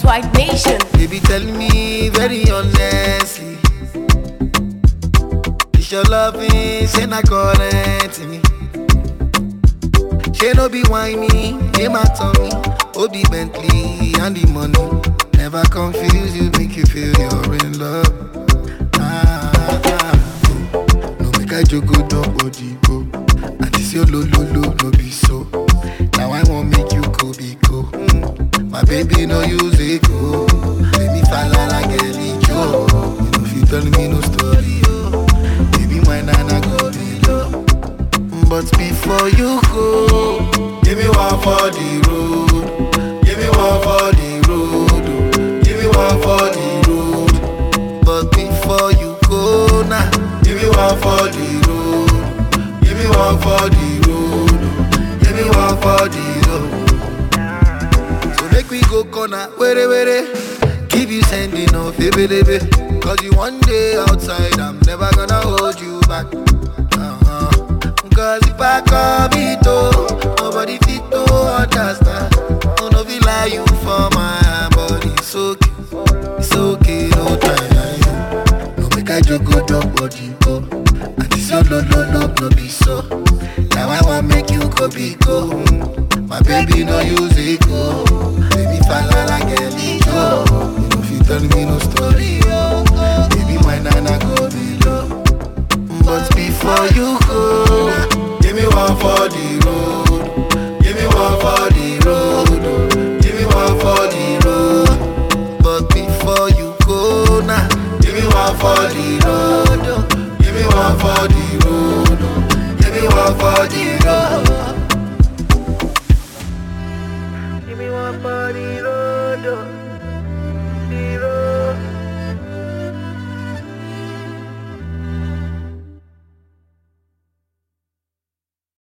Worldwide Nation. Baby, tell me very honestly, is your loving say na current me? She no be whiny, hey my tummy, oh the Bentley and the money. Never confuse you, make you feel you're in love. No make I joke, don't body go. And this your lo no be so. Now I won't make you go be go. My baby no use it go. Let me fall like a Joe. You know if you tell me no story, oh. Baby my nana go be low. But before you go, give me one for the road. Give me one for the road. Give me one for the road. But before you go now, give me one for the road. Give me one for the road. Give me one for the road. So make we go corner, were. Keep you sending off, baby. Cause you one day outside, I'm never gonna hold you back. Cause if I come it oh, nobody fit to understand. Oh, no feel like you for my body. It's okay, no time. No make I joke, go drop body go. And this your no be so. Now I want make you go be go. My baby no use it go. Baby fall like a Joe. You know if you tell me no story, oh. Baby my nana go below. But before you go, give me one for the road. Give me one for the road. Give me one for the road. But before you go now, give me one for the road. Give me one for the road. Give me one for the road.